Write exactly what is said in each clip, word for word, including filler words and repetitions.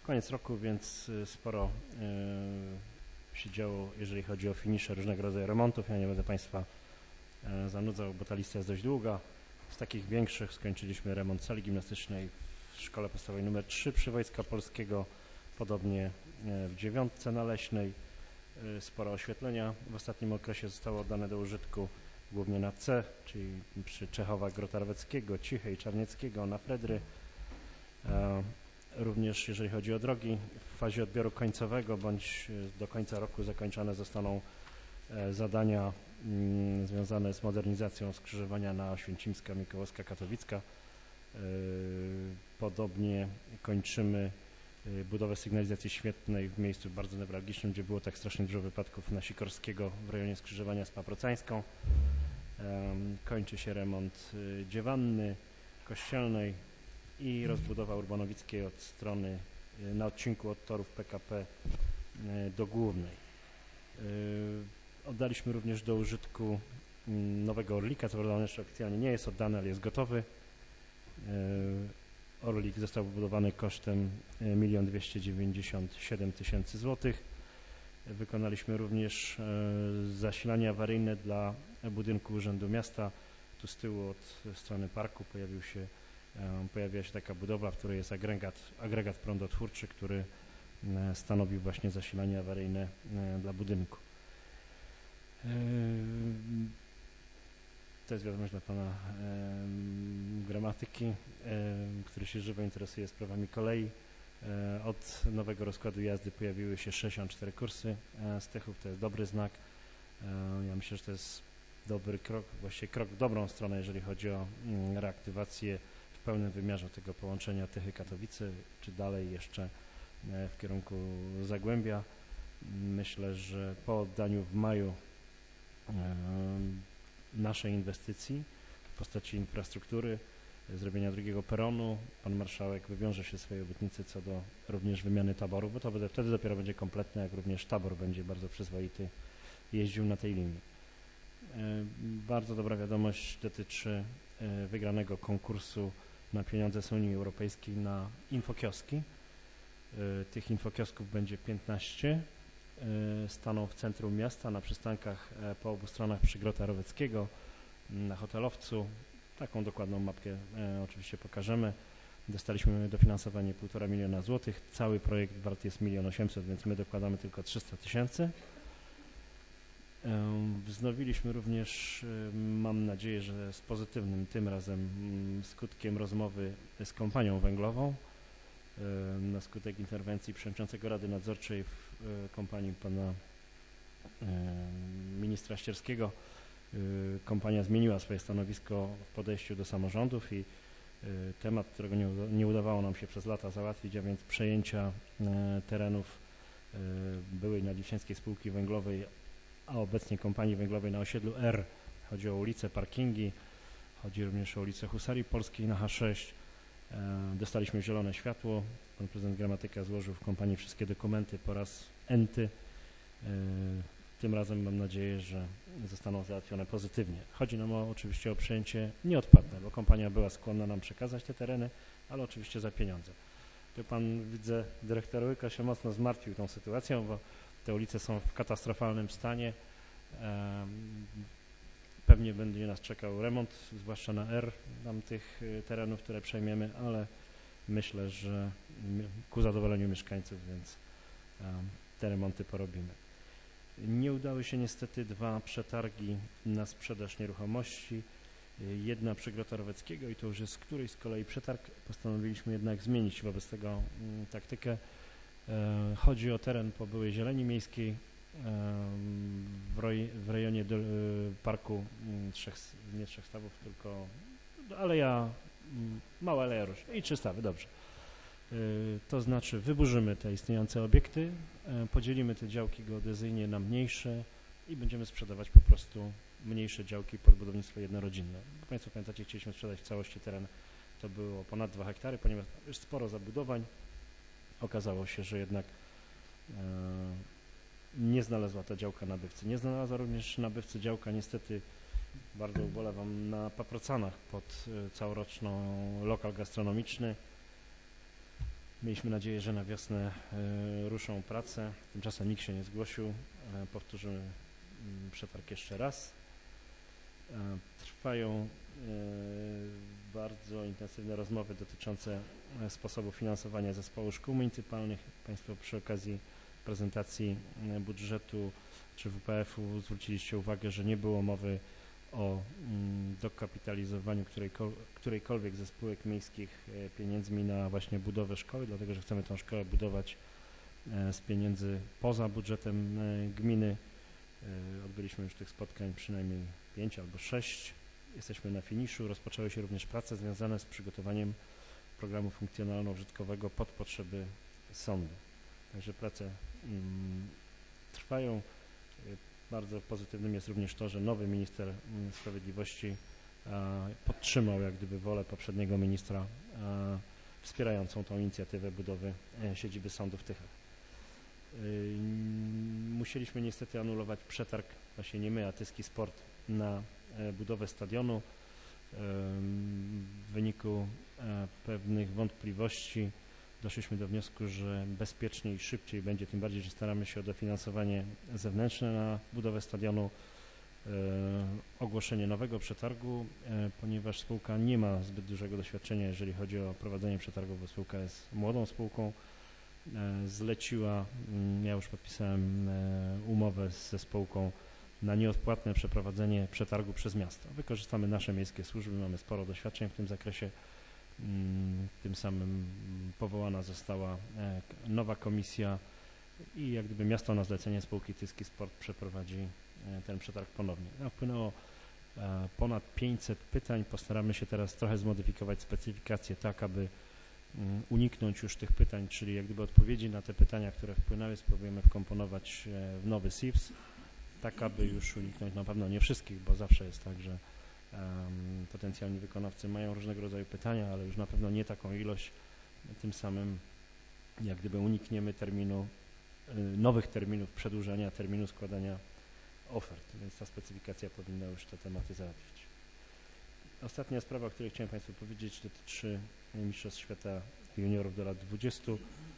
Koniec roku, więc sporo się działo, jeżeli chodzi o finisze różnego rodzaju remontów. Ja nie będę Państwa zanudzał, bo ta lista jest dość długa. Z takich większych skończyliśmy remont sali gimnastycznej w Szkole Podstawowej numer trzy przy Wojska Polskiego, podobnie w dziewiątce na Leśnej. Sporo oświetlenia w ostatnim okresie zostało oddane do użytku głównie na C, czyli przy Czechowa Grota-Rweckiego, Cichej, Czarnieckiego, na Fredry. Również jeżeli chodzi o drogi, w fazie odbioru końcowego bądź do końca roku zakończone zostaną zadania związane z modernizacją skrzyżowania na Oświęcimska, Mikołowska, Katowicka. Podobnie kończymy budowę sygnalizacji świetnej w miejscu bardzo newralgicznym, gdzie było tak strasznie dużo wypadków, na Sikorskiego w rejonie skrzyżowania z Paprocańską. Kończy się remont Dziewanny, Kościelnej i rozbudowa Urbanowickiej od strony, na odcinku od torów P K P do Głównej. Oddaliśmy również do użytku nowego Orlika, co prawda on jeszcze oficjalnie nie jest oddany, ale jest gotowy. Orlik został wybudowany kosztem milion dwieście dziewięćdziesiąt siedem tysięcy złotych. Wykonaliśmy również zasilanie awaryjne dla budynku Urzędu Miasta. Tu z tyłu od strony parku pojawił się, pojawia się taka budowla, w której jest agregat, agregat prądotwórczy, który stanowił właśnie zasilanie awaryjne dla budynku. To jest wiadomość dla Pana e, gramatyki, e, który się żywo interesuje sprawami kolei. E, od nowego rozkładu jazdy pojawiły się sześćdziesiąt cztery kursy e, z Tychów, to jest dobry znak. E, ja myślę, że to jest dobry krok, właściwie krok w dobrą stronę, jeżeli chodzi o mm, reaktywację w pełnym wymiarze tego połączenia Tychy-Katowice, czy dalej jeszcze e, w kierunku Zagłębia. Myślę, że po oddaniu w maju e, naszej inwestycji w postaci infrastruktury, zrobienia drugiego peronu, Pan Marszałek wywiąże się swojej obietnicy co do również wymiany taboru, bo to wtedy dopiero będzie kompletne, jak również tabor będzie bardzo przyzwoity jeździł na tej linii. Bardzo dobra wiadomość dotyczy wygranego konkursu na pieniądze z Unii Europejskiej na infokioski. Tych infokiosków będzie piętnaście. Staną w centrum miasta, na przystankach po obu stronach przy Grota Roweckiego, na Hotelowcu. Taką dokładną mapkę e, oczywiście pokażemy. Dostaliśmy dofinansowanie półtora miliona złotych. Cały projekt wart jest milion osiemset, więc my dokładamy tylko trzysta tysięcy. E, wznowiliśmy również, e, mam nadzieję, że z pozytywnym tym razem m, skutkiem rozmowy z kompanią węglową. Na skutek interwencji przewodniczącego Rady Nadzorczej w kompanii pana ministra Ścierskiego kompania zmieniła swoje stanowisko w podejściu do samorządów i temat, którego nie, nie udawało nam się przez lata załatwić, a więc przejęcia terenów byłej Nadwiślańskiej Spółki Węglowej, a obecnie kompanii węglowej na osiedlu R. Chodzi o ulice, parkingi, chodzi również o ulicę Husarii Polskiej na H sześć. Dostaliśmy zielone światło. Pan prezydent Gramatyka złożył w kompanii wszystkie dokumenty po raz enty. Tym razem mam nadzieję, że zostaną załatwione pozytywnie. Chodzi nam o, oczywiście o przejęcie nieodpłatne, bo kompania była skłonna nam przekazać te tereny, ale oczywiście za pieniądze. Tu pan, widzę, dyrektor Łyka się mocno zmartwił tą sytuacją, bo te ulice są w katastrofalnym stanie. Pewnie będzie nas czekał remont, zwłaszcza na R, tam tych terenów, które przejmiemy, ale myślę, że ku zadowoleniu mieszkańców, więc te remonty porobimy. Nie udały się niestety dwa przetargi na sprzedaż nieruchomości. Jedna przy Grota Roweckiego i to już jest któryś z kolei przetarg. Postanowiliśmy jednak zmienić wobec tego taktykę. Chodzi o teren po byłej Zieleni Miejskiej w rejonie do, parku trzech, nie Trzech Stawów, tylko aleja, mała aleja Róż i Trzy Stawy, dobrze. To znaczy wyburzymy te istniejące obiekty, podzielimy te działki geodezyjnie na mniejsze i będziemy sprzedawać po prostu mniejsze działki pod budownictwo jednorodzinne. Bo Państwo pamiętacie, chcieliśmy sprzedać w całości teren, to było ponad dwa hektary, ponieważ jest sporo zabudowań. Okazało się, że jednak nie znalazła ta działka nabywcy. Nie znalazła również nabywcy działka, niestety bardzo ubolewam, na Paprocanach pod całoroczną lokal gastronomiczny. Mieliśmy nadzieję, że na wiosnę ruszą prace, tymczasem nikt się nie zgłosił. Powtórzymy przetarg jeszcze raz. Trwają bardzo intensywne rozmowy dotyczące sposobu finansowania zespołu szkół municypalnych. Państwo przy okazji prezentacji budżetu czy W P F-u zwróciliście uwagę, że nie było mowy o dokapitalizowaniu którejkol którejkolwiek ze spółek miejskich pieniędzmi na właśnie budowę szkoły, dlatego że chcemy tę szkołę budować z pieniędzy poza budżetem gminy. Odbyliśmy już tych spotkań przynajmniej pięć albo sześć. Jesteśmy na finiszu. Rozpoczęły się również prace związane z przygotowaniem programu funkcjonalno-użytkowego pod potrzeby sądu. Także prace mm, trwają. Bardzo pozytywnym jest również to, że nowy minister sprawiedliwości a, podtrzymał jak gdyby wolę poprzedniego ministra a, wspierającą tą inicjatywę budowy e, siedziby sądu w Tychach. Y, musieliśmy niestety anulować przetarg, właśnie nie my, a Tyski Sport, na e, budowę stadionu. Y, w wyniku e, pewnych wątpliwości doszliśmy do wniosku, że bezpieczniej i szybciej będzie, tym bardziej, że staramy się o dofinansowanie zewnętrzne na budowę stadionu, e, ogłoszenie nowego przetargu, e, ponieważ spółka nie ma zbyt dużego doświadczenia, jeżeli chodzi o prowadzenie przetargów, bo spółka jest młodą spółką. E, zleciła, m, ja już podpisałem e, umowę ze spółką na nieodpłatne przeprowadzenie przetargu przez miasto. Wykorzystamy nasze miejskie służby, mamy sporo doświadczeń w tym zakresie. Tym samym powołana została nowa komisja i jak gdyby miasto na zlecenie spółki Tyski Sport przeprowadzi ten przetarg ponownie. No, wpłynęło ponad pięćset pytań. Postaramy się teraz trochę zmodyfikować specyfikację tak, aby uniknąć już tych pytań, czyli jak gdyby odpowiedzi na te pytania, które wpłynęły, spróbujemy wkomponować w nowy S I P S, tak aby już uniknąć, na pewno nie wszystkich, bo zawsze jest tak, że Um, potencjalni wykonawcy mają różnego rodzaju pytania, ale już na pewno nie taką ilość. Tym samym jak gdyby unikniemy terminu, y, nowych terminów, przedłużenia terminu składania ofert, więc ta specyfikacja powinna już te tematy załatwić. Ostatnia sprawa, o której chciałem Państwu powiedzieć, dotyczy Mistrzostw Świata Juniorów do lat dwudziestu.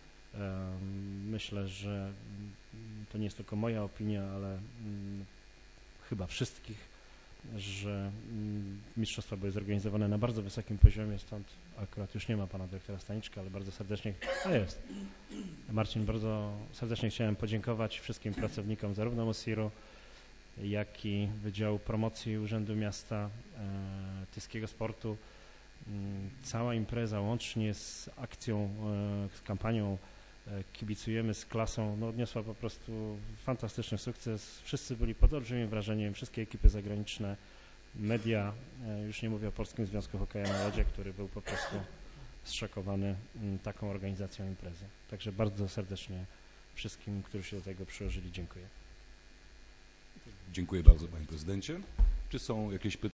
Um, myślę, że to nie jest tylko moja opinia, ale um, chyba wszystkich, że mistrzostwa były zorganizowane na bardzo wysokim poziomie, stąd akurat już nie ma pana dyrektora Staniczka, ale bardzo serdecznie, a jest, Marcin, bardzo serdecznie chciałem podziękować wszystkim pracownikom zarówno M O S I R-u, jak i Wydziału Promocji Urzędu Miasta e, Tyskiego Sportu. E, cała impreza łącznie z akcją, e, z kampanią e, Kibicujemy z klasą, no, odniosła po prostu fantastyczny sukces. Wszyscy byli pod olbrzymim wrażeniem, wszystkie ekipy zagraniczne, media, e, już nie mówię o Polskim Związku Hokeja na Lodzie, który był po prostu zszokowany m, taką organizacją imprezy. Także bardzo serdecznie wszystkim, którzy się do tego przyłożyli, dziękuję. Dziękuję bardzo, panie prezydencie. Czy są jakieś pytania?